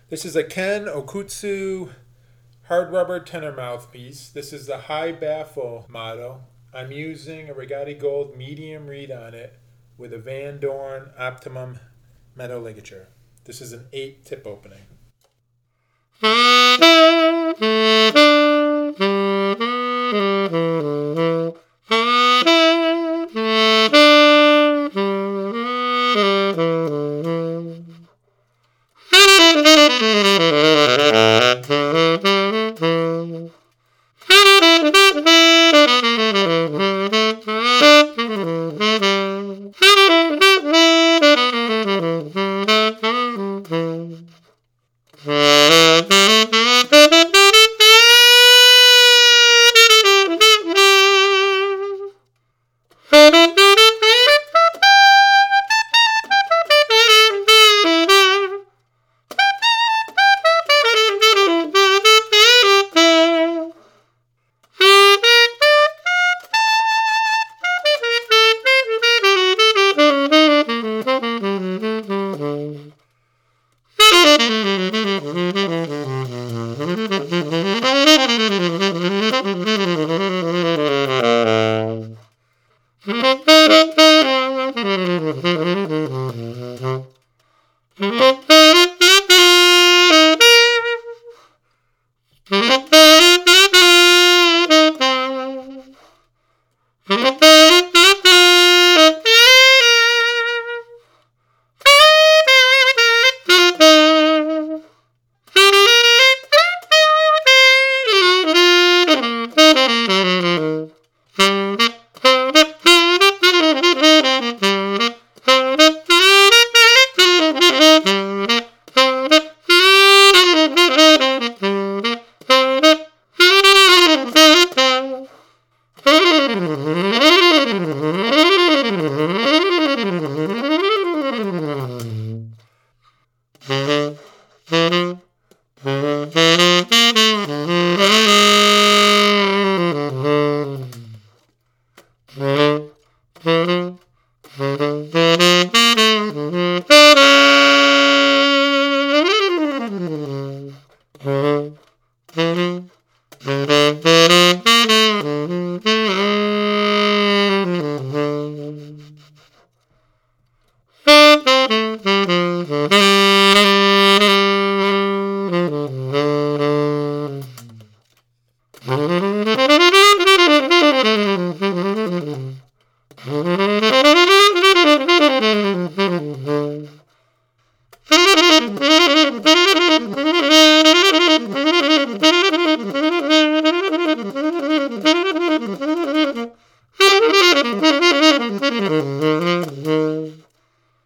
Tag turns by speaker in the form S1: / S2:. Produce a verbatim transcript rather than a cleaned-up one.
S1: This is a Ken Okutsu hard rubber tenor mouthpiece. This is the high baffle model. I'm using a Rigatti Gold medium reed on it with a Van Dorn Optimum metal ligature. This is an eight tip opening.